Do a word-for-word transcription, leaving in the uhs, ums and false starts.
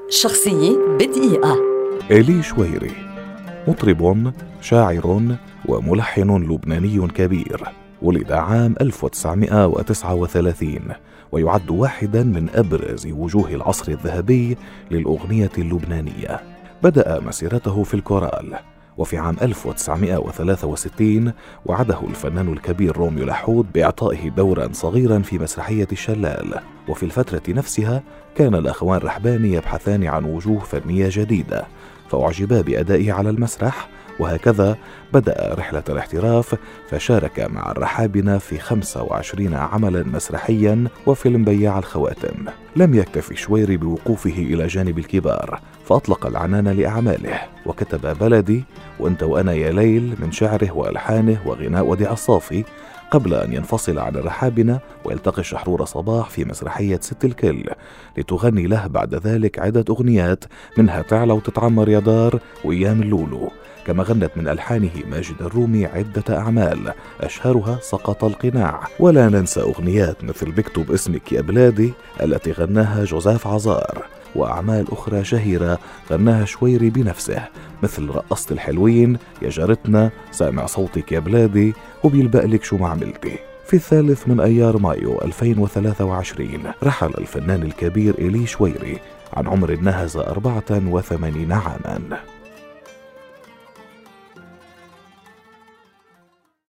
شخصية بدقيقة. إيلي شويري مطرب، شاعر، وملحن لبناني كبير. ولد عام ألف وتسعمائة وتسعة وثلاثين، ويعد واحدا من أبرز وجوه العصر الذهبي للأغنية اللبنانية. بدأ مسيرته في الكورال، وفي عام ألف وتسعمائة وثلاثة وستين وعده الفنان الكبير روميو لحود بإعطائه دورا صغيرا في مسرحية الشلال. وفي الفترة نفسها كان الأخوان رحباني يبحثان عن وجوه فنية جديدة، فأعجبا بأدائه على المسرح، وهكذا بدأ رحلة الاحتراف، فشارك مع الرحابنة في خمسة وعشرين عملا مسرحيا وفيلم بياع الخواتم. لم يكتفي شويري بوقوفه إلى جانب الكبار، فأطلق العنان لأعماله، وكتب بلدي وأنت وأنا يا ليل من شعره وألحانه وغناء وديع الصافي، قبل أن ينفصل عن الرحابنة ويلتقي شحرور صباح في مسرحية ست الكل، لتغني له بعد ذلك عدة أغنيات، منها تعلى وتتعمر يا دار وأيام اللولو. كما غنت من ألحانه ماجد الرومي عدة أعمال، أشهرها سقط القناع. ولا ننسى أغنيات مثل بكتب اسمك يا بلادي التي غناها جوزيف عزار، وأعمال أخرى شهيرة غناها شويري بنفسه، مثل رقصت الحلوين، يا جارتنا، سامع صوتك يا بلادي، وبيلبقلك شو ما عملتي. في الثالث من أيار مايو ألفين وثلاثة وعشرين رحل الفنان الكبير إيلي شويري عن عمر ناهز أربعة وثمانين عاما.